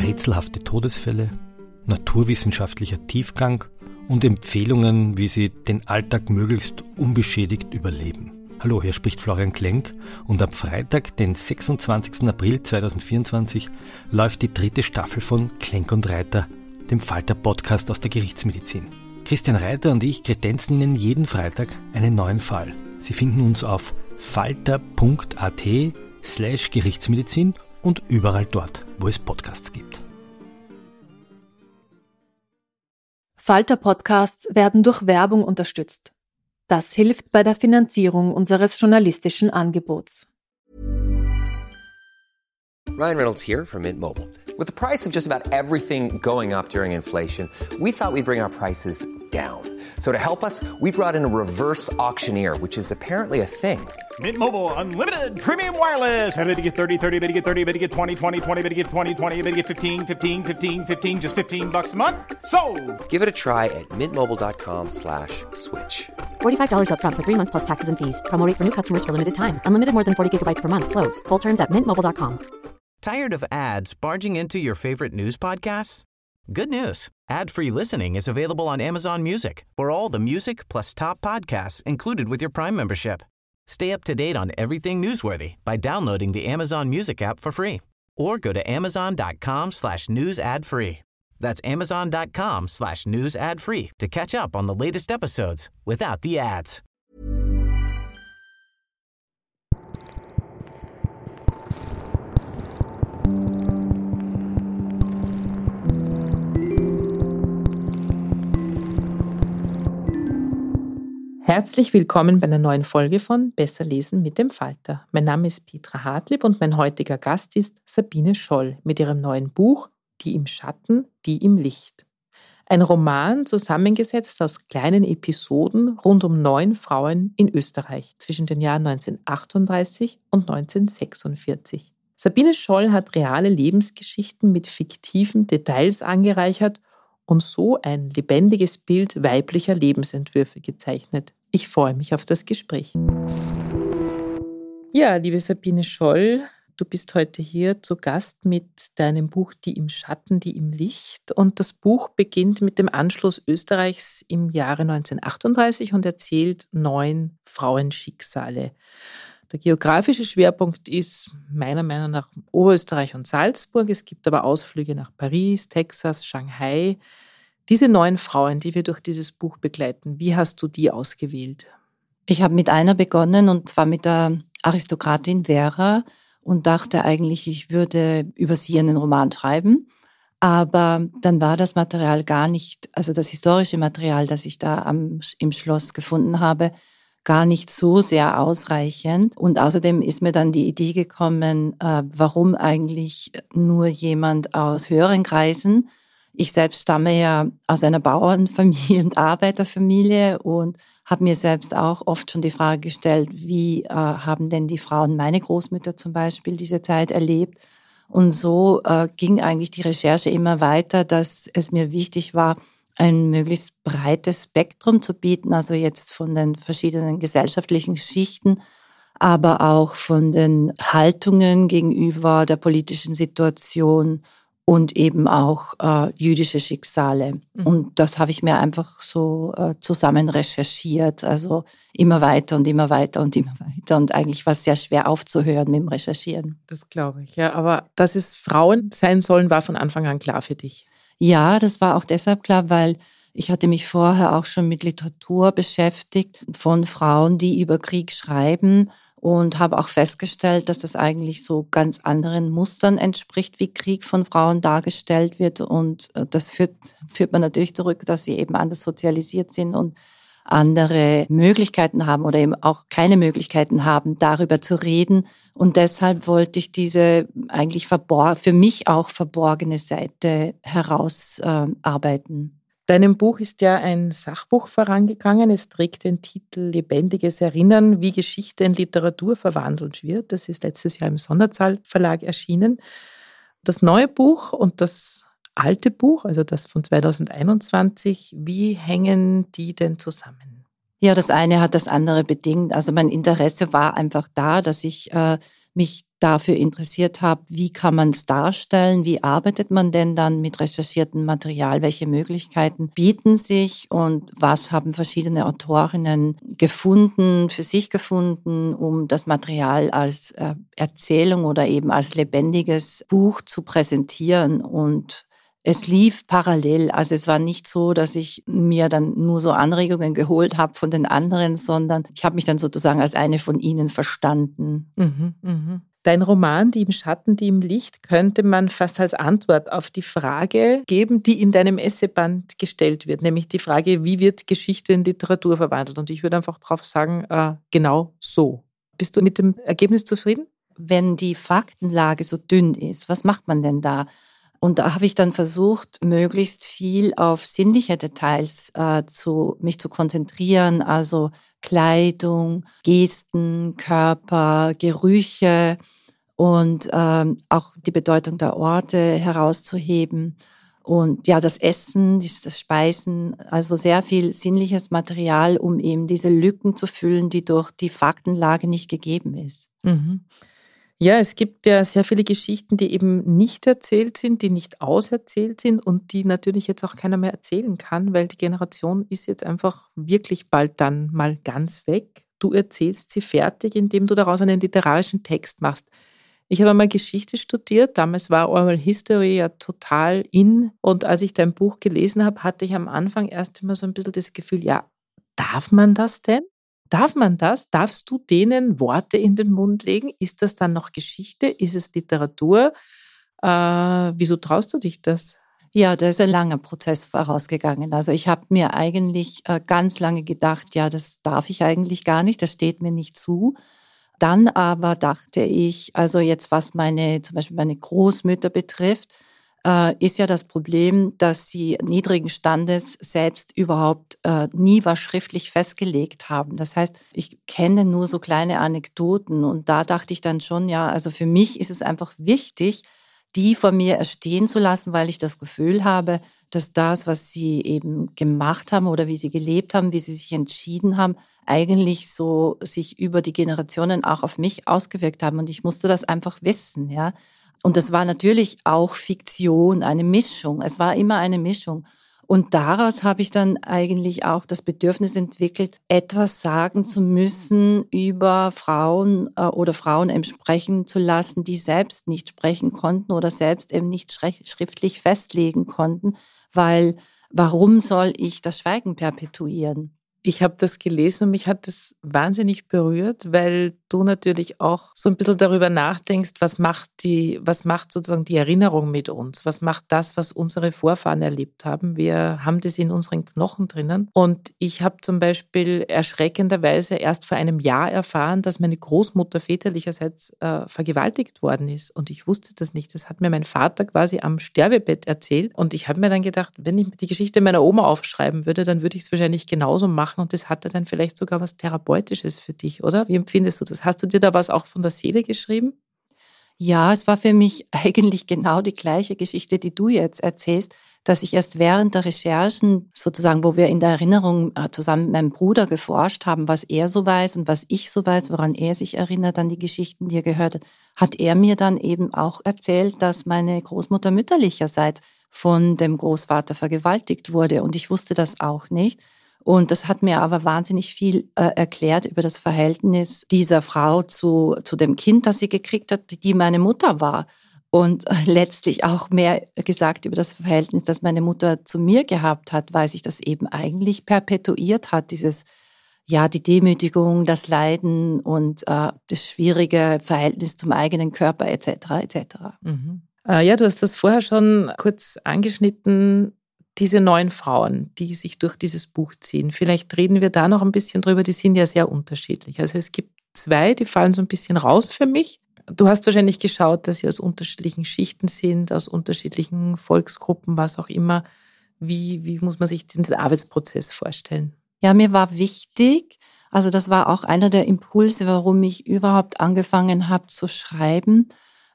rätselhafte Todesfälle, naturwissenschaftlicher Tiefgang und Empfehlungen, wie Sie den Alltag möglichst unbeschädigt überleben. Hallo, hier spricht Florian Klenk und am Freitag, den 26. April 2024, läuft die 3. Staffel von Klenk und Reiter, dem Falter-Podcast aus der Gerichtsmedizin. Christian Reiter und ich kredenzen Ihnen jeden Freitag einen neuen Fall. Sie finden uns auf falter.at/Gerichtsmedizin und überall dort, wo es Podcasts gibt. Falter-Podcasts werden durch Werbung unterstützt. Das hilft bei der Finanzierung unseres journalistischen Angebots. Ryan Reynolds here from Mint Mobile. With the price of just about everything going up during inflation, we thought we'd bring our prices down. So to help us, we brought in a reverse auctioneer, which is apparently a thing. Mint Mobile Unlimited Premium Wireless. How to get 30, 30, bit to get 30, bit to get 20, 20, 20, bit to get 20, 20, bit to get 15, 15, 15, 15, just $15 a month? Sold! Give it a try at mintmobile.com/switch. $45 up front for 3 months plus taxes and fees. Promo rate for new customers for limited time. Unlimited more than 40 gigabytes per month. Slows full terms at mintmobile.com. Tired of ads barging into your favorite news podcasts? Good news. Ad-free listening is available on Amazon Music for all the music plus top podcasts included with your Prime membership. Stay up to date on everything newsworthy by downloading the Amazon Music app for free or go to amazon.com/news ad free. That's amazon.com/news ad free to catch up on the latest episodes without the ads. Herzlich willkommen bei einer neuen Folge von Besser lesen mit dem Falter. Mein Name ist Petra Hartlieb und mein heutiger Gast ist Sabine Scholl mit ihrem neuen Buch Die im Schatten, die im Licht. Ein Roman zusammengesetzt aus kleinen Episoden rund um 9 Frauen in Österreich zwischen den Jahren 1938 und 1946. Sabine Scholl hat reale Lebensgeschichten mit fiktiven Details angereichert und so ein lebendiges Bild weiblicher Lebensentwürfe gezeichnet. Ich freue mich auf das Gespräch. Ja, liebe Sabine Scholl, du bist heute hier zu Gast mit deinem Buch Die im Schatten, die im Licht. Und das Buch beginnt mit dem Anschluss Österreichs im Jahre 1938 und erzählt 9 Frauenschicksale. Der geografische Schwerpunkt ist meiner Meinung nach Oberösterreich und Salzburg. Es gibt aber Ausflüge nach Paris, Texas, Shanghai. Diese 9 Frauen, die wir durch dieses Buch begleiten, wie hast du die ausgewählt? Ich habe mit einer begonnen und zwar mit der Aristokratin Vera und dachte eigentlich, ich würde über sie einen Roman schreiben. Aber dann war das Material gar nicht, also das historische Material, das ich da im Schloss gefunden habe, gar nicht so sehr ausreichend. Und außerdem ist mir dann die Idee gekommen, warum eigentlich nur jemand aus höheren Kreisen. Ich selbst stamme ja aus einer Bauernfamilie und Arbeiterfamilie und habe mir selbst auch oft schon die Frage gestellt, wie haben denn die Frauen, meine Großmütter zum Beispiel, diese Zeit erlebt? Und so ging eigentlich die Recherche immer weiter, dass es mir wichtig war, ein möglichst breites Spektrum zu bieten, also jetzt von den verschiedenen gesellschaftlichen Schichten, aber auch von den Haltungen gegenüber der politischen Situation und eben auch jüdische Schicksale. Und das habe ich mir einfach so zusammen recherchiert, also immer weiter und immer weiter und immer weiter. Und eigentlich war es sehr schwer aufzuhören mit dem Recherchieren. Das glaube ich, ja. Aber dass es Frauen sein sollen, war von Anfang an klar für dich. Ja, das war auch deshalb klar, weil ich hatte mich vorher auch schon mit Literatur beschäftigt von Frauen, die über Krieg schreiben und habe auch festgestellt, dass das eigentlich so ganz anderen Mustern entspricht, wie Krieg von Frauen dargestellt wird. Und das führt man natürlich zurück, dass sie eben anders sozialisiert sind und andere Möglichkeiten haben oder eben auch keine Möglichkeiten haben, darüber zu reden. Und deshalb wollte ich diese eigentlich für mich auch verborgene Seite herausarbeiten. Deinem Buch ist ja ein Sachbuch vorangegangen. Es trägt den Titel Lebendiges Erinnern, wie Geschichte in Literatur verwandelt wird. Das ist letztes Jahr im Sonderzahl Verlag erschienen. Das neue Buch und das alte Buch, also das von 2021, wie hängen die denn zusammen? Ja, das eine hat das andere bedingt. Also mein Interesse war einfach da, dass ich mich dafür interessiert habe, wie kann man es darstellen, wie arbeitet man denn dann mit recherchiertem Material, welche Möglichkeiten bieten sich und was haben verschiedene Autorinnen für sich gefunden, um das Material als Erzählung oder eben als lebendiges Buch zu präsentieren. Und es lief parallel, also es war nicht so, dass ich mir dann nur so Anregungen geholt habe von den anderen, sondern ich habe mich dann sozusagen als eine von ihnen verstanden. Dein Roman, Die im Schatten, die im Licht, könnte man fast als Antwort auf die Frage geben, die in deinem Essayband gestellt wird, nämlich die Frage, wie wird Geschichte in Literatur verwandelt? Und ich würde einfach drauf sagen, genau so. Bist du mit dem Ergebnis zufrieden? Wenn die Faktenlage so dünn ist, was macht man denn da? Und da habe ich dann versucht, möglichst viel auf sinnliche Details mich zu konzentrieren, also Kleidung, Gesten, Körper, Gerüche und auch die Bedeutung der Orte herauszuheben. Und ja, das Essen, das Speisen, also sehr viel sinnliches Material, um eben diese Lücken zu füllen, die durch die Faktenlage nicht gegeben ist. Ja, es gibt ja sehr viele Geschichten, die eben nicht erzählt sind, die nicht auserzählt sind und die natürlich jetzt auch keiner mehr erzählen kann, weil die Generation ist jetzt einfach wirklich bald dann mal ganz weg. Du erzählst sie fertig, indem du daraus einen literarischen Text machst. Ich habe einmal Geschichte studiert, damals war Oral History ja total in und als ich dein Buch gelesen habe, hatte ich am Anfang erst immer so ein bisschen das Gefühl, ja, darf man das denn? Darf man das? Darfst du denen Worte in den Mund legen? Ist das dann noch Geschichte? Ist es Literatur? Wieso traust du dich das? Ja, da ist ein langer Prozess vorausgegangen. Also ich habe mir eigentlich ganz lange gedacht, ja, das darf ich eigentlich gar nicht, das steht mir nicht zu. Dann aber dachte ich, also jetzt was zum Beispiel meine Großmütter betrifft, ist ja das Problem, dass sie niedrigen Standes selbst überhaupt nie was schriftlich festgelegt haben. Das heißt, ich kenne nur so kleine Anekdoten und da dachte ich dann schon, ja, also für mich ist es einfach wichtig, die von mir erstehen zu lassen, weil ich das Gefühl habe, dass das, was sie eben gemacht haben oder wie sie gelebt haben, wie sie sich entschieden haben, eigentlich so sich über die Generationen auch auf mich ausgewirkt haben und ich musste das einfach wissen, ja. Und das war natürlich auch Fiktion, eine Mischung. Es war immer eine Mischung. Und daraus habe ich dann eigentlich auch das Bedürfnis entwickelt, etwas sagen zu müssen über Frauen oder Frauen eben sprechen zu lassen, die selbst nicht sprechen konnten oder selbst eben nicht schriftlich festlegen konnten, weil warum soll ich das Schweigen perpetuieren? Ich habe das gelesen und mich hat das wahnsinnig berührt, weil du natürlich auch so ein bisschen darüber nachdenkst, was macht sozusagen die Erinnerung mit uns? Was macht das, was unsere Vorfahren erlebt haben? Wir haben das in unseren Knochen drinnen. Und ich habe zum Beispiel erschreckenderweise erst vor einem Jahr erfahren, dass meine Großmutter väterlicherseits vergewaltigt worden ist. Und ich wusste das nicht. Das hat mir mein Vater quasi am Sterbebett erzählt. Und ich habe mir dann gedacht, wenn ich die Geschichte meiner Oma aufschreiben würde, dann würde ich es wahrscheinlich genauso machen. Und das hatte dann vielleicht sogar was Therapeutisches für dich, oder? Wie empfindest du das? Hast du dir da was auch von der Seele geschrieben? Ja, es war für mich eigentlich genau die gleiche Geschichte, die du jetzt erzählst, dass ich erst während der Recherchen sozusagen, wo wir in der Erinnerung zusammen mit meinem Bruder geforscht haben, was er so weiß und was ich so weiß, woran er sich erinnert an die Geschichten, die er gehört hat, hat er mir dann eben auch erzählt, dass meine Großmutter mütterlicherseits von dem Großvater vergewaltigt wurde und ich wusste das auch nicht. Und das hat mir aber wahnsinnig viel erklärt über das Verhältnis dieser Frau zu dem Kind, das sie gekriegt hat, die meine Mutter war. Und letztlich auch mehr gesagt über das Verhältnis, das meine Mutter zu mir gehabt hat, weil sich das eben eigentlich perpetuiert hat, die Demütigung, das Leiden und das schwierige Verhältnis zum eigenen Körper etc. etc. Mhm. Ja, du hast das vorher schon kurz angeschnitten. Diese 9 Frauen, die sich durch dieses Buch ziehen, vielleicht reden wir da noch ein bisschen drüber, die sind ja sehr unterschiedlich. Also es gibt 2, die fallen so ein bisschen raus für mich. Du hast wahrscheinlich geschaut, dass sie aus unterschiedlichen Schichten sind, aus unterschiedlichen Volksgruppen, was auch immer. Wie muss man sich diesen Arbeitsprozess vorstellen? Ja, mir war wichtig, also das war auch einer der Impulse, warum ich überhaupt angefangen habe zu schreiben,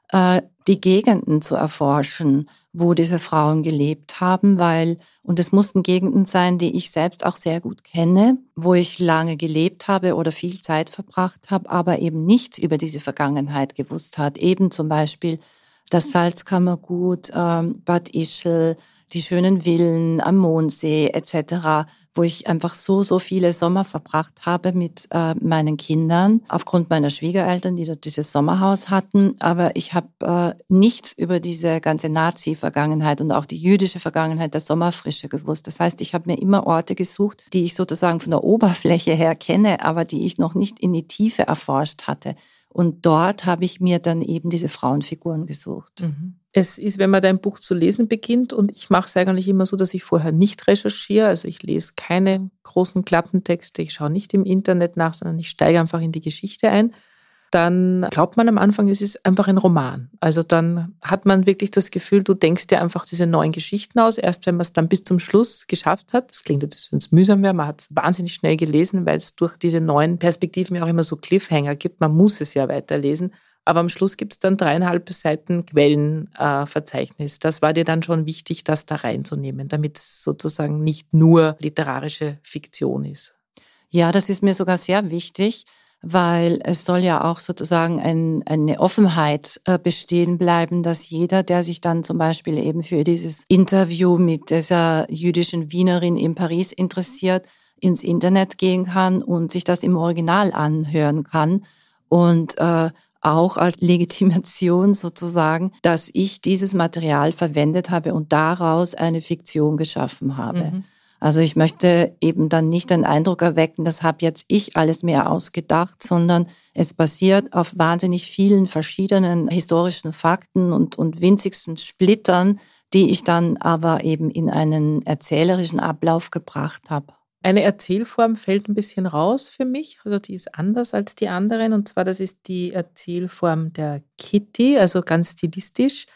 die Gegenden zu erforschen, wo diese Frauen gelebt haben, und es mussten Gegenden sein, die ich selbst auch sehr gut kenne, wo ich lange gelebt habe oder viel Zeit verbracht habe, aber eben nichts über diese Vergangenheit gewusst hat. Eben zum Beispiel das Salzkammergut, Bad Ischl, die schönen Villen am Mondsee etc., wo ich einfach so viele Sommer verbracht habe mit meinen Kindern, aufgrund meiner Schwiegereltern, die dort dieses Sommerhaus hatten. Aber ich habe nichts über diese ganze Nazi-Vergangenheit und auch die jüdische Vergangenheit der Sommerfrische gewusst. Das heißt, ich habe mir immer Orte gesucht, die ich sozusagen von der Oberfläche her kenne, aber die ich noch nicht in die Tiefe erforscht hatte. Und dort habe ich mir dann eben diese Frauenfiguren gesucht. Es ist, wenn man dein Buch zu lesen beginnt, und ich mache es eigentlich immer so, dass ich vorher nicht recherchiere, also ich lese keine großen Klappentexte, ich schaue nicht im Internet nach, sondern ich steige einfach in die Geschichte ein, dann glaubt man am Anfang, es ist einfach ein Roman. Also dann hat man wirklich das Gefühl, du denkst dir einfach diese neuen Geschichten aus, erst wenn man es dann bis zum Schluss geschafft hat. Das klingt jetzt, wenn es mühsam wäre, man hat es wahnsinnig schnell gelesen, weil es durch diese neuen Perspektiven ja auch immer so Cliffhanger gibt, man muss es ja weiterlesen. Aber am Schluss gibt es dann 3,5 Seiten Quellenverzeichnis. Das war dir dann schon wichtig, das da reinzunehmen, damit es sozusagen nicht nur literarische Fiktion ist. Ja, das ist mir sogar sehr wichtig, weil es soll ja auch sozusagen eine Offenheit bestehen bleiben, dass jeder, der sich dann zum Beispiel eben für dieses Interview mit dieser jüdischen Wienerin in Paris interessiert, ins Internet gehen kann und sich das im Original anhören kann. Und auch als Legitimation sozusagen, dass ich dieses Material verwendet habe und daraus eine Fiktion geschaffen habe. Also ich möchte eben dann nicht den Eindruck erwecken, das habe jetzt ich alles mehr ausgedacht, sondern es basiert auf wahnsinnig vielen verschiedenen historischen Fakten und winzigsten Splittern, die ich dann aber eben in einen erzählerischen Ablauf gebracht habe. Eine Erzählform fällt ein bisschen raus für mich, also die ist anders als die anderen, und zwar das ist die Erzählform der Kitty, also ganz stilistisch.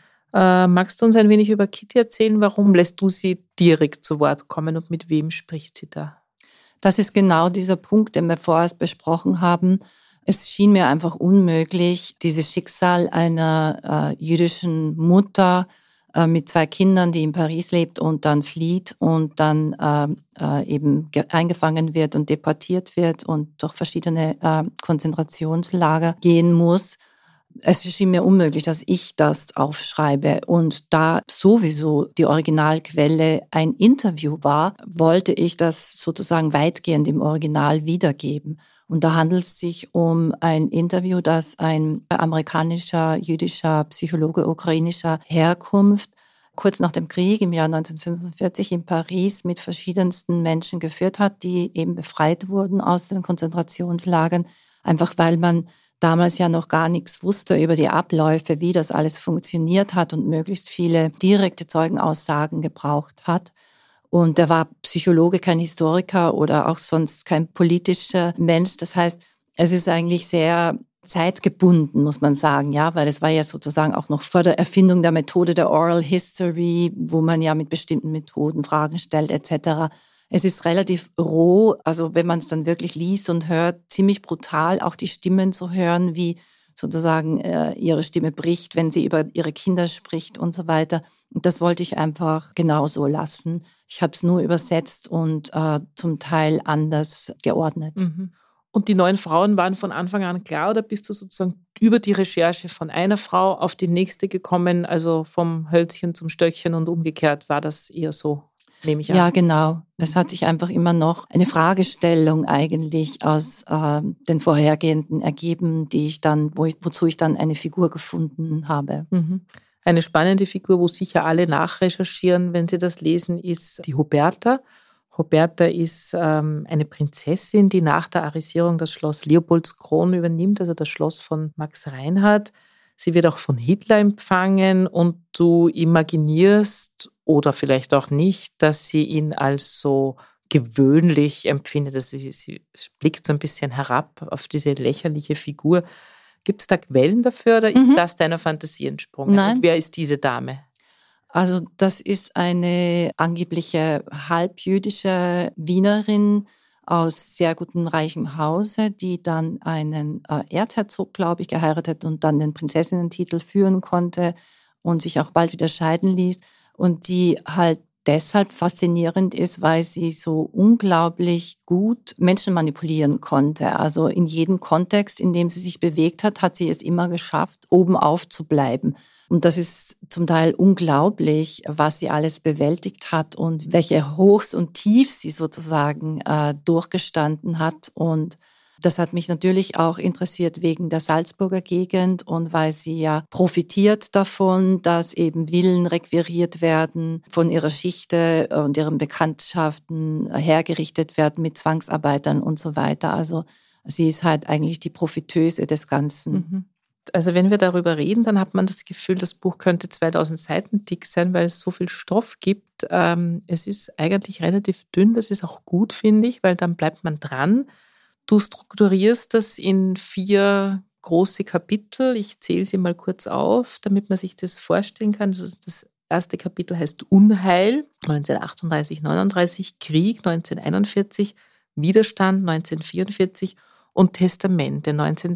Magst du uns ein wenig über Kitty erzählen? Warum lässt du sie direkt zu Wort kommen und mit wem spricht sie da? Das ist genau dieser Punkt, den wir vorher besprochen haben. Es schien mir einfach unmöglich, dieses Schicksal einer jüdischen Mutter mit 2 Kindern, die in Paris lebt und dann flieht und dann eben eingefangen wird und deportiert wird und durch verschiedene Konzentrationslager gehen muss. Es schien mir unmöglich, dass ich das aufschreibe. Und da sowieso die Originalquelle ein Interview war, wollte ich das sozusagen weitgehend im Original wiedergeben. Und da handelt es sich um ein Interview, das ein amerikanischer, jüdischer Psychologe ukrainischer Herkunft kurz nach dem Krieg im Jahr 1945 in Paris mit verschiedensten Menschen geführt hat, die eben befreit wurden aus den Konzentrationslagern, einfach weil man damals ja noch gar nichts wusste über die Abläufe, wie das alles funktioniert hat und möglichst viele direkte Zeugenaussagen gebraucht hat. Und er war Psychologe, kein Historiker oder auch sonst kein politischer Mensch. Das heißt, es ist eigentlich sehr zeitgebunden, muss man sagen, ja, weil es war ja sozusagen auch noch vor der Erfindung der Methode der Oral History, wo man ja mit bestimmten Methoden Fragen stellt etc. Es ist relativ roh, also wenn man es dann wirklich liest und hört, ziemlich brutal, auch die Stimmen zu hören, wie sozusagen ihre Stimme bricht, wenn sie über ihre Kinder spricht und so weiter. Und das wollte ich einfach genauso lassen. Ich habe es nur übersetzt und zum Teil anders geordnet. Und die 9 Frauen waren von Anfang an klar, oder bist du sozusagen über die Recherche von einer Frau auf die nächste gekommen, also vom Hölzchen zum Stöckchen und umgekehrt? War das eher so, nehme ich an? Ja, genau. Es hat sich einfach immer noch eine Fragestellung eigentlich aus den vorhergehenden ergeben, die ich dann, wozu ich dann eine Figur gefunden habe. Eine spannende Figur, wo sicher alle nachrecherchieren, wenn sie das lesen, ist die Huberta. Huberta ist eine Prinzessin, die nach der Arisierung das Schloss Leopoldskron übernimmt, also das Schloss von Max Reinhardt. Sie wird auch von Hitler empfangen und du imaginierst, oder vielleicht auch nicht, dass sie ihn als so gewöhnlich empfindet. Also sie blickt so ein bisschen herab auf diese lächerliche Figur. Gibt es da Quellen dafür oder ist das deiner Fantasie entsprungen? Nein. Und wer ist diese Dame? Also das ist eine angebliche halbjüdische Wienerin aus sehr gutem, reichem Hause, die dann einen Erzherzog, glaube ich, geheiratet und dann den Prinzessinnentitel führen konnte und sich auch bald wieder scheiden ließ. Und die halt deshalb faszinierend ist, weil sie so unglaublich gut Menschen manipulieren konnte. Also in jedem Kontext, in dem sie sich bewegt hat, hat sie es immer geschafft, oben auf zu bleiben. Und das ist zum Teil unglaublich, was sie alles bewältigt hat und welche Hochs und Tiefs sie sozusagen durchgestanden hat. Und das hat mich natürlich auch interessiert wegen der Salzburger Gegend und weil sie ja profitiert davon, dass eben Villen requiriert werden, von ihrer Schichte und ihren Bekanntschaften hergerichtet werden mit Zwangsarbeitern und so weiter. Also sie ist halt eigentlich die Profiteuse des Ganzen. Mhm. Also wenn wir darüber reden, dann hat man das Gefühl, das Buch könnte 2000 Seiten dick sein, weil es so viel Stoff gibt. Es ist eigentlich relativ dünn, das ist auch gut, finde ich, weil dann bleibt man dran. Du strukturierst das in 4 große Kapitel. Ich zähle sie mal kurz auf, damit man sich das vorstellen kann. Also das erste Kapitel heißt Unheil, 1938, 39, Krieg, 1941, Widerstand, 1944 und Testamente,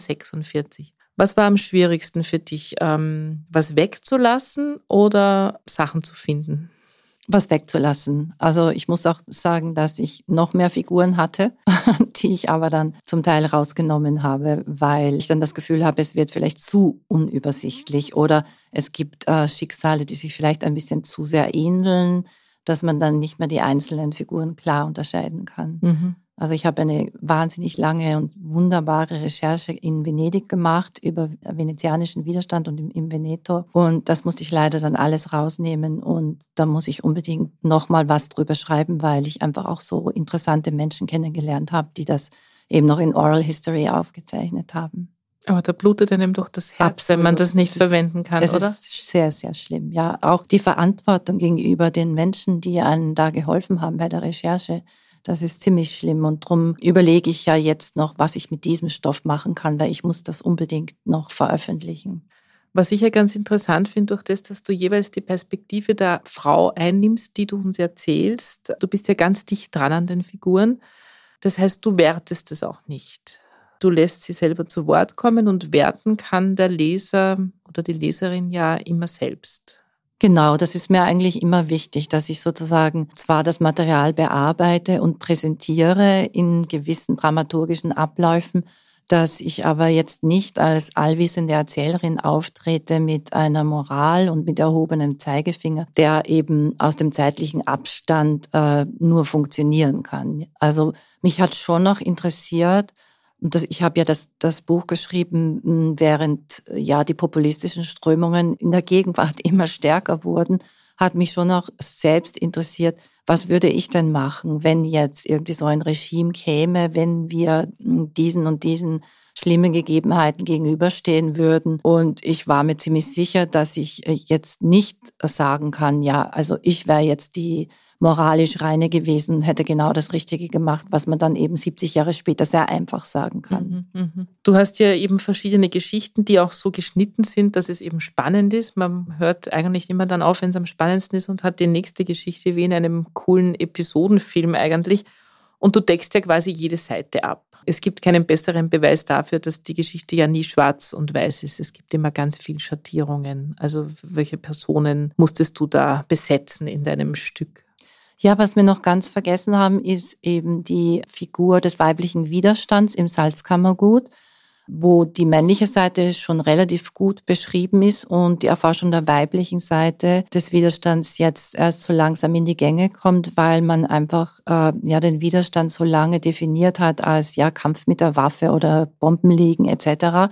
1946. Was war am schwierigsten für dich, was wegzulassen oder Sachen zu finden? Was wegzulassen. Also ich muss auch sagen, dass ich noch mehr Figuren hatte, die ich aber dann zum Teil rausgenommen habe, weil ich dann das Gefühl habe, es wird vielleicht zu unübersichtlich oder es gibt Schicksale, die sich vielleicht ein bisschen zu sehr ähneln, dass man dann nicht mehr die einzelnen Figuren klar unterscheiden kann. Mhm. Also ich habe eine wahnsinnig lange und wunderbare Recherche in Venedig gemacht über venezianischen Widerstand und im Veneto. Und das musste ich leider dann alles rausnehmen. Und da muss ich unbedingt nochmal was drüber schreiben, weil ich einfach auch so interessante Menschen kennengelernt habe, die das eben noch in Oral History aufgezeichnet haben. Aber da blutet einem doch das Herz, absolut, wenn man das nicht verwenden kann, oder? Es ist sehr, sehr schlimm. Ja, auch die Verantwortung gegenüber den Menschen, die einem da geholfen haben bei der Recherche. Das ist ziemlich schlimm und darum überlege ich ja jetzt noch, was ich mit diesem Stoff machen kann, weil ich muss das unbedingt noch veröffentlichen. Was ich ja ganz interessant finde, durch das, dass du jeweils die Perspektive der Frau einnimmst, die du uns erzählst. Du bist ja ganz dicht dran an den Figuren. Das heißt, du wertest es auch nicht. Du lässt sie selber zu Wort kommen und werten kann der Leser oder die Leserin ja immer selbst. Genau, das ist mir eigentlich immer wichtig, dass ich sozusagen zwar das Material bearbeite und präsentiere in gewissen dramaturgischen Abläufen, dass ich aber jetzt nicht als allwissende Erzählerin auftrete mit einer Moral und mit erhobenem Zeigefinger, der eben aus dem zeitlichen Abstand nur funktionieren kann. Also mich hat schon noch interessiert, und ich habe ja das Buch geschrieben, während ja die populistischen Strömungen in der Gegenwart immer stärker wurden, hat mich schon auch selbst interessiert, was würde ich denn machen, wenn jetzt irgendwie so ein Regime käme, wenn wir diesen und diesen schlimmen Gegebenheiten gegenüberstehen würden. Und ich war mir ziemlich sicher, dass ich jetzt nicht sagen kann, ja, also ich wäre jetzt die moralisch reine gewesen und hätte genau das Richtige gemacht, was man dann eben 70 Jahre später sehr einfach sagen kann. Du hast ja eben verschiedene Geschichten, die auch so geschnitten sind, dass es eben spannend ist. Man hört eigentlich immer dann auf, wenn es am spannendsten ist und hat die nächste Geschichte wie in einem coolen Episodenfilm eigentlich. Und du deckst ja quasi jede Seite ab. Es gibt keinen besseren Beweis dafür, dass die Geschichte ja nie schwarz und weiß ist. Es gibt immer ganz viele Schattierungen. Also welche Personen musstest du da besetzen in deinem Stück? Ja, was wir noch ganz vergessen haben, ist eben die Figur des weiblichen Widerstands im Salzkammergut, wo die männliche Seite schon relativ gut beschrieben ist und die Erforschung der weiblichen Seite des Widerstands jetzt erst so langsam in die Gänge kommt, weil man einfach den Widerstand so lange definiert hat als Kampf mit der Waffe oder Bombenliegen etc.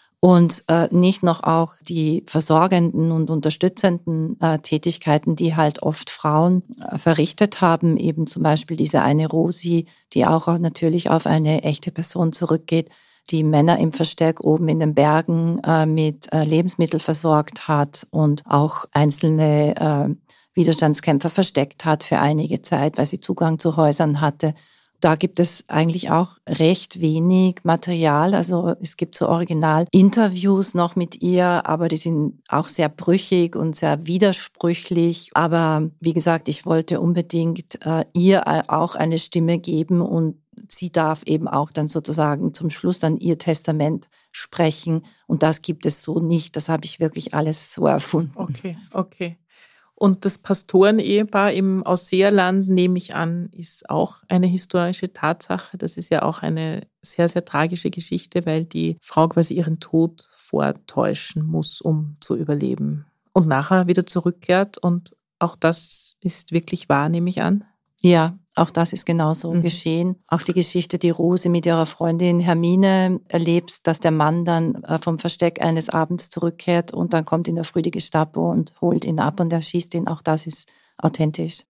Und nicht noch auch die versorgenden und unterstützenden Tätigkeiten, die halt oft Frauen verrichtet haben, eben zum Beispiel diese eine Rosi, die auch natürlich auf eine echte Person zurückgeht, die Männer im Versteck oben in den Bergen mit Lebensmitteln versorgt hat und auch einzelne Widerstandskämpfer versteckt hat für einige Zeit, weil sie Zugang zu Häusern hatte. Da gibt es eigentlich auch recht wenig Material. Also es gibt so Original-Interviews noch mit ihr, aber die sind auch sehr brüchig und sehr widersprüchlich. Aber wie gesagt, ich wollte unbedingt ihr auch eine Stimme geben und sie darf eben auch dann sozusagen zum Schluss dann ihr Testament sprechen. Und das gibt es so nicht. Das habe ich wirklich alles so erfunden. Okay. Und das Pastorenehepaar im Ausseerland, nehme ich an, ist auch eine historische Tatsache. Das ist ja auch eine sehr, sehr tragische Geschichte, weil die Frau quasi ihren Tod vortäuschen muss, um zu überleben. Und nachher wieder zurückkehrt. Und auch das ist wirklich wahr, nehme ich an. Ja, auch das ist genauso geschehen. Auch die Geschichte, die Rose mit ihrer Freundin Hermine erlebt, dass der Mann dann vom Versteck eines Abends zurückkehrt und dann kommt in der Früh die Gestapo und holt ihn ab und erschießt ihn. Auch das ist authentisch.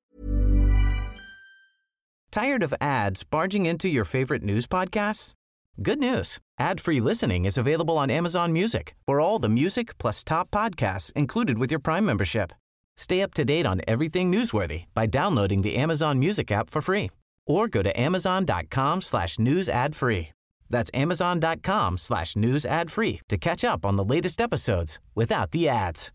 Tired of ads barging into your favorite news podcasts? Good news. Ad-free listening is available on Amazon Music for all the music plus top podcasts included with your Prime membership. Stay up to date on everything newsworthy by downloading the Amazon Music app for free or go to amazon.com/news ad free. That's amazon.com/news ad free to catch up on the latest episodes without the ads.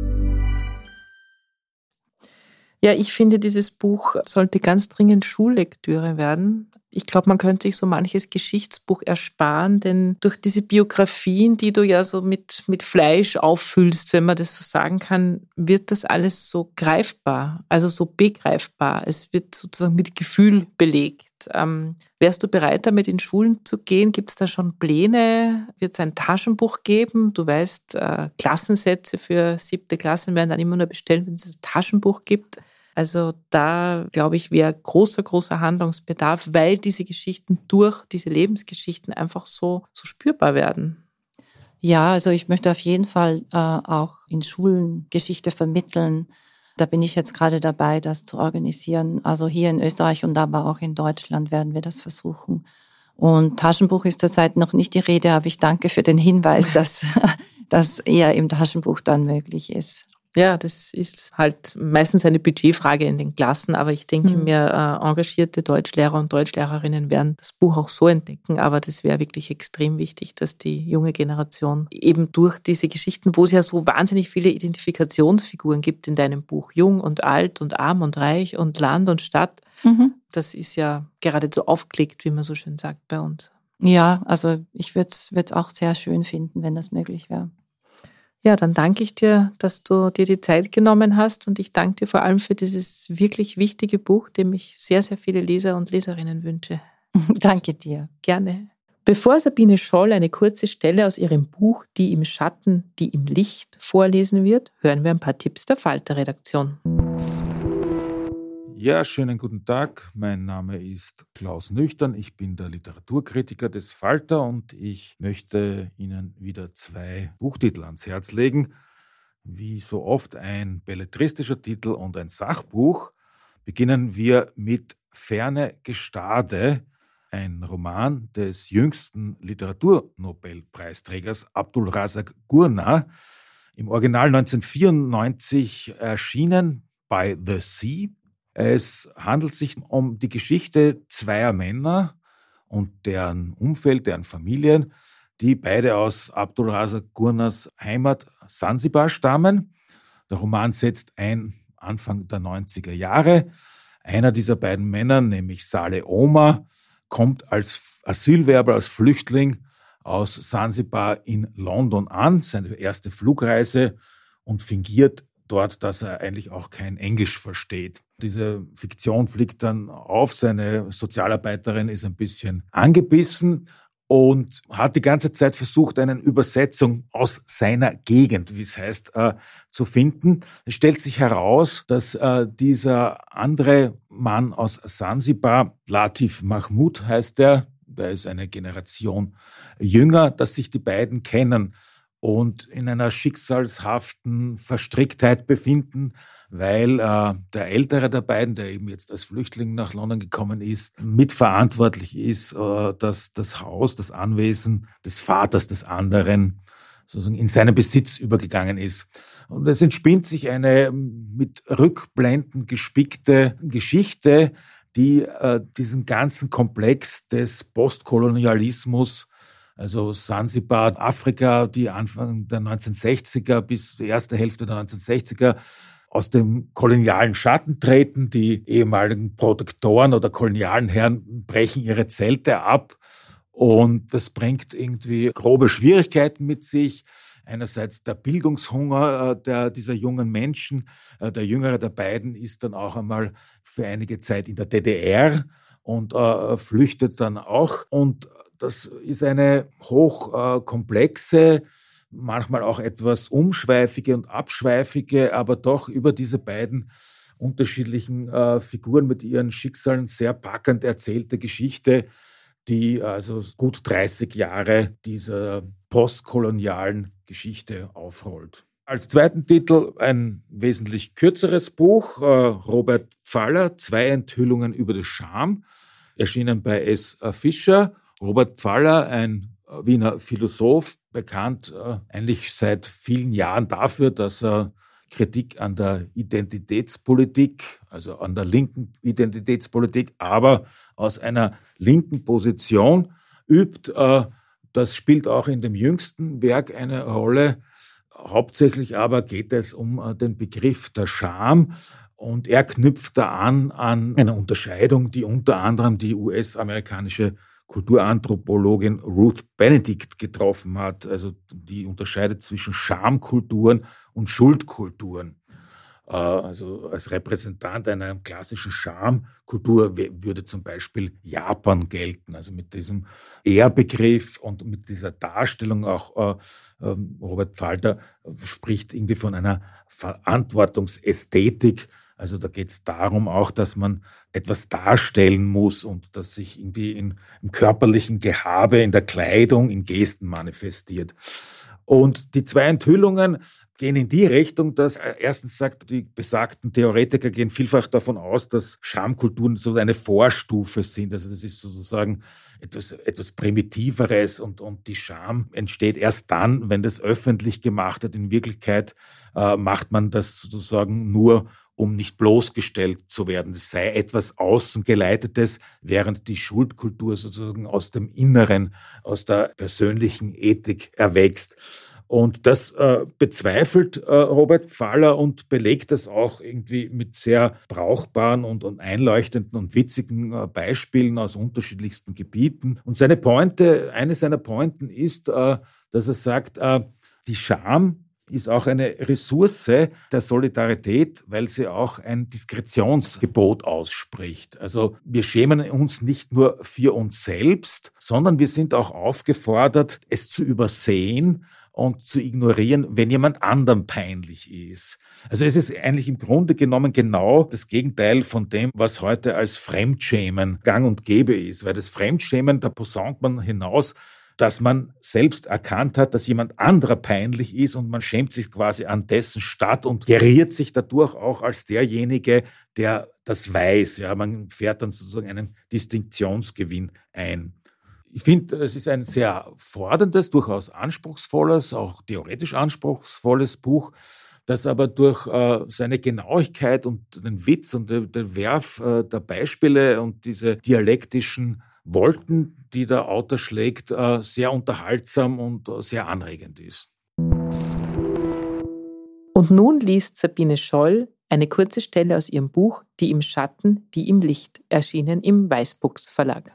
Ja, ich finde, dieses Buch sollte ganz dringend Schullektüre werden. Ich glaube, man könnte sich so manches Geschichtsbuch ersparen, denn durch diese Biografien, die du ja so mit Fleisch auffüllst, wenn man das so sagen kann, wird das alles so greifbar, also so begreifbar. Es wird sozusagen mit Gefühl belegt. Wärst du bereit, damit in Schulen zu gehen? Gibt es da schon Pläne? Wird es ein Taschenbuch geben? Du weißt, Klassensätze für 7. Klassen werden dann immer nur bestellt, wenn es ein Taschenbuch gibt. Also da, glaube ich, wäre großer Handlungsbedarf, weil diese Geschichten durch diese Lebensgeschichten einfach so spürbar werden. Ja, also ich möchte auf jeden Fall auch in Schulen Geschichte vermitteln. Da bin ich jetzt gerade dabei, das zu organisieren. Also hier in Österreich und aber auch in Deutschland werden wir das versuchen. Und Taschenbuch ist zurzeit noch nicht die Rede, aber ich danke für den Hinweis, dass das eher im Taschenbuch dann möglich ist. Ja, das ist halt meistens eine Budgetfrage in den Klassen, aber ich denke mir, engagierte Deutschlehrer und Deutschlehrerinnen werden das Buch auch so entdecken, aber das wäre wirklich extrem wichtig, dass die junge Generation eben durch diese Geschichten, wo es ja so wahnsinnig viele Identifikationsfiguren gibt in deinem Buch, jung und alt und arm und reich und Land und Stadt, das ist ja geradezu aufgelegt, wie man so schön sagt bei uns. Ja, also ich würde es auch sehr schön finden, wenn das möglich wäre. Ja, dann danke ich dir, dass du dir die Zeit genommen hast und ich danke dir vor allem für dieses wirklich wichtige Buch, dem ich sehr, sehr viele Leser und Leserinnen wünsche. Danke dir. Gerne. Bevor Sabine Scholl eine kurze Stelle aus ihrem Buch Die im Schatten, die im Licht vorlesen wird, hören wir ein paar Tipps der Falter-Redaktion. Ja, schönen guten Tag. Mein Name ist Klaus Nüchtern. Ich bin der Literaturkritiker des Falter und ich möchte Ihnen wieder 2 Buchtitel ans Herz legen. Wie so oft ein belletristischer Titel und ein Sachbuch. Beginnen wir mit Ferne Gestade, ein Roman des jüngsten Literaturnobelpreisträgers Abdul Razak Gurnah, im Original 1994 erschienen bei The Sea. Es handelt sich um die Geschichte 2 Männer und deren Umfeld, deren Familien, die beide aus Abdul Razak Gurnahs Heimat Sansibar stammen. Der Roman setzt ein Anfang der 90er Jahre. Einer dieser beiden Männer, nämlich Saleh Omar, kommt als Asylwerber, als Flüchtling aus Sansibar in London an, seine erste Flugreise, und fingiert dort, dass er eigentlich auch kein Englisch versteht. Diese Fiktion fliegt dann auf, seine Sozialarbeiterin ist ein bisschen angebissen und hat die ganze Zeit versucht, eine Übersetzung aus seiner Gegend, wie es heißt, zu finden. Es stellt sich heraus, dass dieser andere Mann aus Sansibar, Latif Mahmoud heißt der ist eine Generation jünger, dass sich die beiden kennen und in einer schicksalshaften Verstricktheit befinden, weil der ältere der beiden, der eben jetzt als Flüchtling nach London gekommen ist, mitverantwortlich ist, dass das Haus, das Anwesen des Vaters des anderen sozusagen in seinen Besitz übergegangen ist. Und es entspinnt sich eine mit Rückblenden gespickte Geschichte, die diesen ganzen Komplex des Postkolonialismus, also Sansibar, Afrika, die Anfang der 1960er bis die erste Hälfte der 1960er aus dem kolonialen Schatten treten. Die ehemaligen Protektoren oder kolonialen Herren brechen ihre Zelte ab und das bringt irgendwie grobe Schwierigkeiten mit sich. Einerseits der Bildungshunger dieser jungen Menschen. Der jüngere der beiden ist dann auch einmal für einige Zeit in der DDR und flüchtet dann auch. Und das ist eine hochkomplexe, manchmal auch etwas umschweifige und abschweifige, aber doch über diese beiden unterschiedlichen Figuren mit ihren Schicksalen sehr packend erzählte Geschichte, die also gut 30 Jahre dieser postkolonialen Geschichte aufrollt. Als zweiten Titel ein wesentlich kürzeres Buch, Robert Pfaller, 2 Enthüllungen über die Scham, erschienen bei S. Fischer. Robert Pfaller, ein Wiener Philosoph, bekannt eigentlich seit vielen Jahren dafür, dass er Kritik an der Identitätspolitik, also an der linken Identitätspolitik, aber aus einer linken Position übt. Das spielt auch in dem jüngsten Werk eine Rolle. Hauptsächlich aber geht es um den Begriff der Scham. Und er knüpft da an eine Unterscheidung, die unter anderem die US-amerikanische Kulturanthropologin Ruth Benedict getroffen hat. Also die unterscheidet zwischen Schamkulturen und Schuldkulturen. Also als Repräsentant einer klassischen Schamkultur würde zum Beispiel Japan gelten. Also mit diesem Ehrbegriff und mit dieser Darstellung auch Robert Pfaller spricht irgendwie von einer Verantwortungsästhetik. Also da geht es darum auch, dass man etwas darstellen muss und das sich irgendwie im körperlichen Gehabe, in der Kleidung, in Gesten manifestiert. Und die 2 Enthüllungen gehen in die Richtung, dass erstens sagt, die besagten Theoretiker gehen vielfach davon aus, dass Schamkulturen so eine Vorstufe sind. Also das ist sozusagen etwas Primitiveres und die Scham entsteht erst dann, wenn das öffentlich gemacht wird. In Wirklichkeit macht man das sozusagen nur, um nicht bloßgestellt zu werden. Das sei etwas Außengeleitetes, während die Schuldkultur sozusagen aus dem Inneren, aus der persönlichen Ethik erwächst. Und das bezweifelt Robert Pfaller und belegt das auch irgendwie mit sehr brauchbaren und einleuchtenden und witzigen Beispielen aus unterschiedlichsten Gebieten. Und eine seiner Pointen ist, dass er sagt, die Scham ist auch eine Ressource der Solidarität, weil sie auch ein Diskretionsgebot ausspricht. Also wir schämen uns nicht nur für uns selbst, sondern wir sind auch aufgefordert, es zu übersehen und zu ignorieren, wenn jemand anderem peinlich ist. Also es ist eigentlich im Grunde genommen genau das Gegenteil von dem, was heute als Fremdschämen gang und gäbe ist. Weil das Fremdschämen, da posaunt man hinaus, dass man selbst erkannt hat, dass jemand anderer peinlich ist und man schämt sich quasi an dessen statt und geriert sich dadurch auch als derjenige, der das weiß. Ja, man fährt dann sozusagen einen Distinktionsgewinn ein. Ich finde, es ist ein sehr forderndes, durchaus anspruchsvolles, auch theoretisch anspruchsvolles Buch, das aber durch seine Genauigkeit und den Witz und den Werf der Beispiele und diese dialektischen Wolken, die der Autor schlägt, sehr unterhaltsam und sehr anregend ist. Und nun liest Sabine Scholl eine kurze Stelle aus ihrem Buch Die im Schatten, die im Licht, erschienen im Weißbuchs Verlag.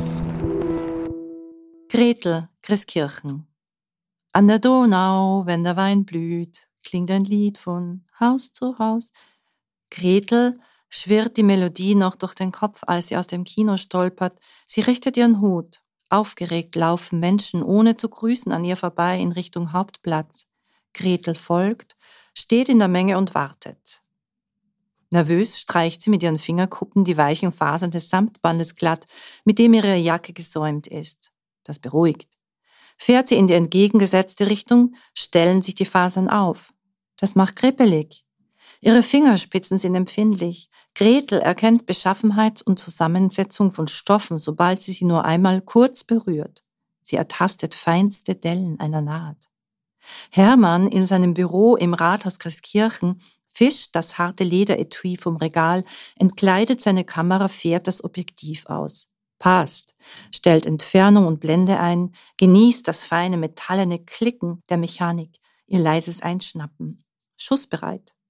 Gretel, Christkirchen. An der Donau, wenn der Wein blüht, klingt ein Lied von Haus zu Haus. Gretel schwirrt die Melodie noch durch den Kopf, als sie aus dem Kino stolpert. Sie richtet ihren Hut. Aufgeregt laufen Menschen, ohne zu grüßen, an ihr vorbei in Richtung Hauptplatz. Gretel folgt, steht in der Menge und wartet. Nervös streicht sie mit ihren Fingerkuppen die weichen Fasern des Samtbandes glatt, mit dem ihre Jacke gesäumt ist. Das beruhigt. Fährt sie in die entgegengesetzte Richtung, stellen sich die Fasern auf. Das macht kribbelig. Ihre Fingerspitzen sind empfindlich. Gretel erkennt Beschaffenheit und Zusammensetzung von Stoffen, sobald sie nur einmal kurz berührt. Sie ertastet feinste Dellen einer Naht. Hermann in seinem Büro im Rathaus Christkirchen fischt das harte Lederetui vom Regal, entkleidet seine Kamera, fährt das Objektiv aus. Passt, stellt Entfernung und Blende ein, genießt das feine metallene Klicken der Mechanik, ihr leises Einschnappen. Schussbereit.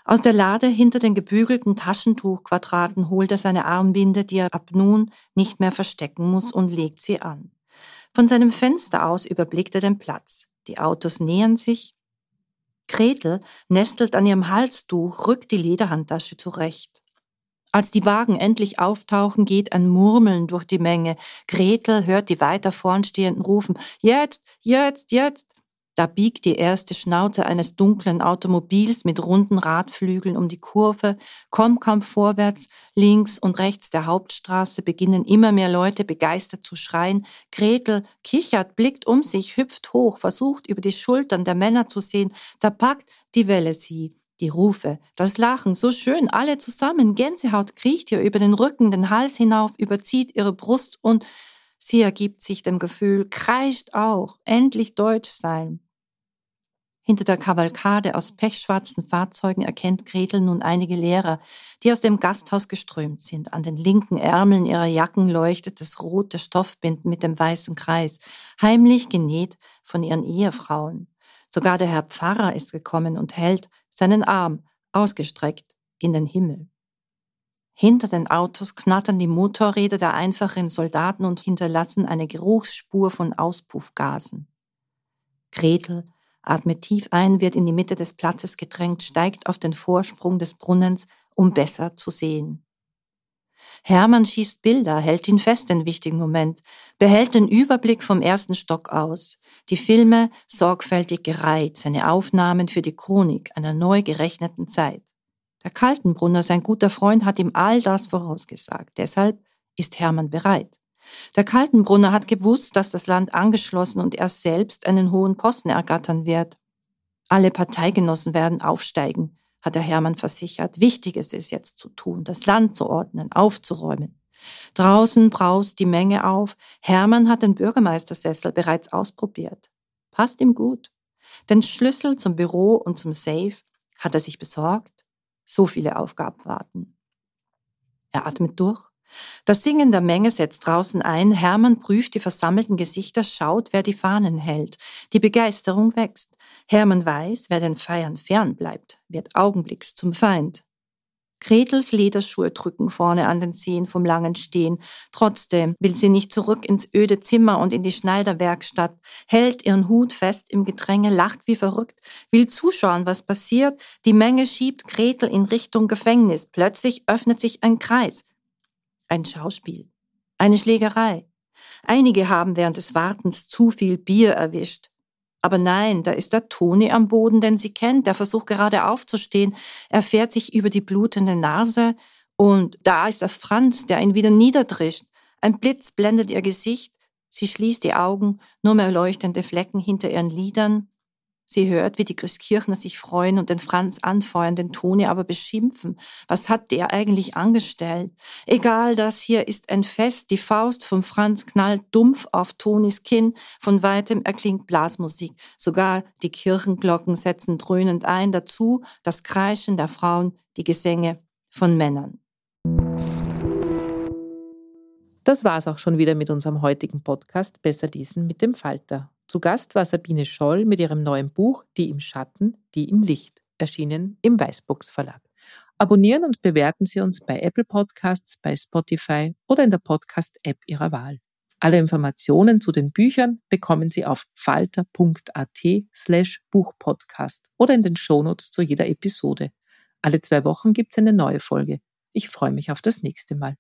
Aus der Lade hinter den gebügelten Taschentuchquadraten holt er seine Armbinde, die er ab nun nicht mehr verstecken muss, und legt sie an. Von seinem Fenster aus überblickt er den Platz. Die Autos nähern sich. Gretel nestelt an ihrem Halstuch, rückt die Lederhandtasche zurecht. Als die Wagen endlich auftauchen, geht ein Murmeln durch die Menge. Gretel hört die weiter vorn Stehenden rufen: Jetzt, jetzt, jetzt! Da biegt die erste Schnauze eines dunklen Automobils mit runden Radflügeln um die Kurve, kommt kaum vorwärts, links und rechts der Hauptstraße beginnen immer mehr Leute begeistert zu schreien. Gretel kichert, blickt um sich, hüpft hoch, versucht über die Schultern der Männer zu sehen, da packt die Welle sie. Die Rufe, das Lachen, so schön, alle zusammen, Gänsehaut kriecht ihr über den Rücken, den Hals hinauf, überzieht ihre Brust und sie ergibt sich dem Gefühl, kreischt auch, endlich deutsch sein. Hinter der Kavalkade aus pechschwarzen Fahrzeugen erkennt Gretel nun einige Lehrer, die aus dem Gasthaus geströmt sind. An den linken Ärmeln ihrer Jacken leuchtet das rote Stoffbinden mit dem weißen Kreis, heimlich genäht von ihren Ehefrauen. Sogar der Herr Pfarrer ist gekommen und hält seinen Arm ausgestreckt in den Himmel. Hinter den Autos knattern die Motorräder der einfachen Soldaten und hinterlassen eine Geruchsspur von Auspuffgasen. Gretel atmet tief ein, wird in die Mitte des Platzes gedrängt, steigt auf den Vorsprung des Brunnens, um besser zu sehen. Hermann schießt Bilder, hält ihn fest den wichtigen Moment, behält den Überblick vom ersten Stock aus, die Filme sorgfältig gereiht, seine Aufnahmen für die Chronik einer neu gerechneten Zeit. Der Kaltenbrunner, sein guter Freund, hat ihm all das vorausgesagt, deshalb ist Hermann bereit. Der Kaltenbrunner hat gewusst, dass das Land angeschlossen und er selbst einen hohen Posten ergattern wird. Alle Parteigenossen werden aufsteigen, hat der Hermann versichert. Wichtig ist es jetzt zu tun, das Land zu ordnen, aufzuräumen. Draußen braust die Menge auf. Hermann hat den Bürgermeistersessel bereits ausprobiert. Passt ihm gut. Den Schlüssel zum Büro und zum Safe hat er sich besorgt. So viele Aufgaben warten. Er atmet durch. Das Singen der Menge setzt draußen ein. Hermann prüft die versammelten Gesichter, schaut, wer die Fahnen hält. Die Begeisterung wächst. Hermann weiß, wer den Feiern fern bleibt, wird augenblicks zum Feind. Gretels Lederschuhe drücken vorne an den Zehen vom langen Stehen. Trotzdem will sie nicht zurück ins öde Zimmer und in die Schneiderwerkstatt, hält ihren Hut fest im Gedränge, lacht wie verrückt, will zuschauen, was passiert. Die Menge schiebt Gretel in Richtung Gefängnis. Plötzlich öffnet sich ein Kreis. Ein Schauspiel, eine Schlägerei. Einige haben während des Wartens zu viel Bier erwischt. Aber nein, da ist der Toni am Boden, den sie kennt. Der versucht gerade aufzustehen. Er fährt sich über die blutende Nase. Und da ist der Franz, der ihn wieder niederdrischt. Ein Blitz blendet ihr Gesicht. Sie schließt die Augen, nur mehr leuchtende Flecken hinter ihren Lidern. Sie hört, wie die Christkirchner sich freuen und den Franz anfeuern, den Toni aber beschimpfen. Was hat der eigentlich angestellt? Egal, das hier ist ein Fest. Die Faust vom Franz knallt dumpf auf Tonis Kinn. Von weitem erklingt Blasmusik. Sogar die Kirchenglocken setzen dröhnend ein. Dazu das Kreischen der Frauen, die Gesänge von Männern. Das war's auch schon wieder mit unserem heutigen Podcast Besser lesen mit dem Falter. Zu Gast war Sabine Scholl mit ihrem neuen Buch Die im Schatten, die im Licht, erschienen im Weißbox Verlag. Abonnieren und bewerten Sie uns bei Apple Podcasts, bei Spotify oder in der Podcast-App Ihrer Wahl. Alle Informationen zu den Büchern bekommen Sie auf falter.at/Buchpodcast oder in den Shownotes zu jeder Episode. Alle 2 Wochen gibt's eine neue Folge. Ich freue mich auf das nächste Mal.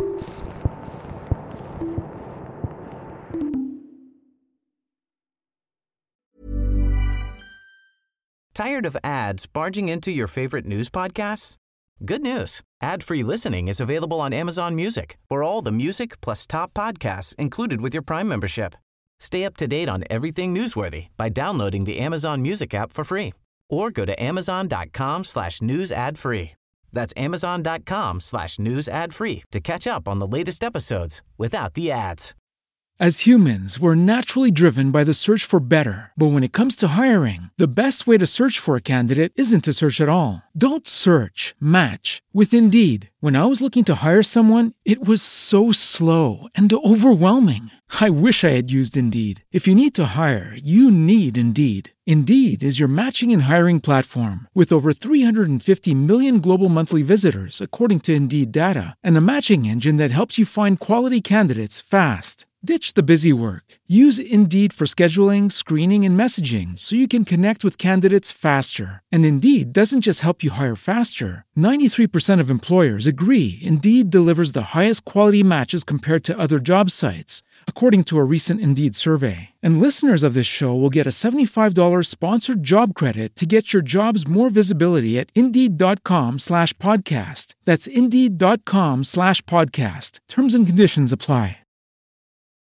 Tired of ads barging into your favorite news podcasts? Good news. Ad-free listening is available on Amazon Music for all the music plus top podcasts included with your Prime membership. Stay up to date on everything newsworthy by downloading the Amazon Music app for free or go to amazon.com/news ad free. That's amazon.com/news ad free to catch up on the latest episodes without the ads. As humans, we're naturally driven by the search for better. But when it comes to hiring, the best way to search for a candidate isn't to search at all. Don't search, match with Indeed. When I was looking to hire someone, it was so slow and overwhelming. I wish I had used Indeed. If you need to hire, you need Indeed. Indeed is your matching and hiring platform with over 350 million global monthly visitors, according to Indeed data, and a matching engine that helps you find quality candidates fast. Ditch the busy work. Use Indeed for scheduling, screening, and messaging so you can connect with candidates faster. And Indeed doesn't just help you hire faster. 93% of employers agree Indeed delivers the highest quality matches compared to other job sites, according to a recent Indeed survey. And listeners of this show will get a $75 sponsored job credit to get your jobs more visibility at Indeed.com/podcast. That's Indeed.com/podcast. Terms and conditions apply.